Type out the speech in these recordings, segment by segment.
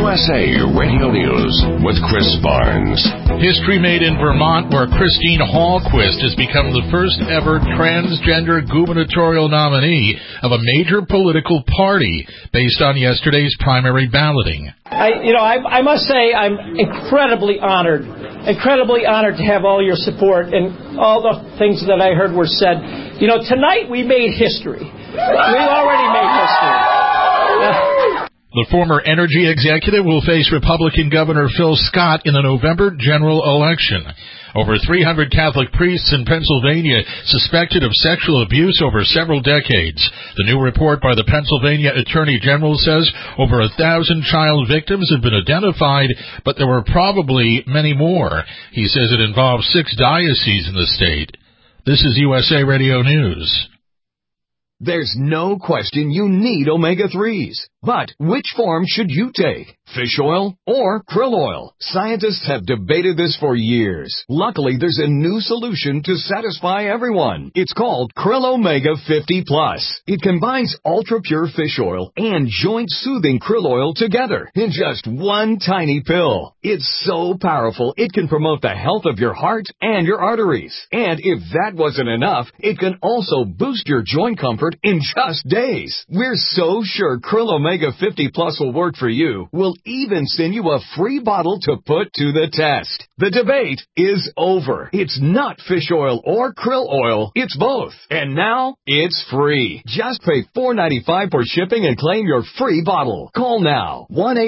USA Radio News with Chris Barnes. History made in Vermont, where Christine Hallquist has become the first ever transgender gubernatorial nominee of a major political party based on yesterday's primary balloting. I must say I'm incredibly honored to have all your support and all the things that I heard were said. Tonight we made history. We already made history. The former energy executive will face Republican Governor Phil Scott in the November general election. Over 300 Catholic priests in Pennsylvania suspected of sexual abuse over several decades. The new report by the Pennsylvania Attorney General says over 1,000 child victims have been identified, but there were probably many more. He says it involves 6 dioceses in the state. This is USA Radio News. There's no question you need omega-3s. But which form should you take? Fish oil or krill oil? Scientists have debated this for years. Luckily, there's a new solution to satisfy everyone. It's called Krill Omega 50 Plus. It combines ultra-pure fish oil and joint-soothing krill oil together in just one tiny pill. It's so powerful, it can promote the health of your heart and your arteries. And if that wasn't enough, it can also boost your joint comfort in just days. We're so sure Krill Omega 50 Plus will work for you. We'll even send you a free bottle to put to the test. The debate is over. It's not fish oil or krill oil. It's both. And now, it's free. Just pay $4.95 for shipping and claim your free bottle. Call now.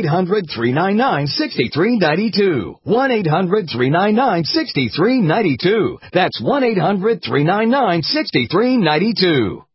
1-800-399-6392. 1-800-399-6392. That's 1-800-399-6392.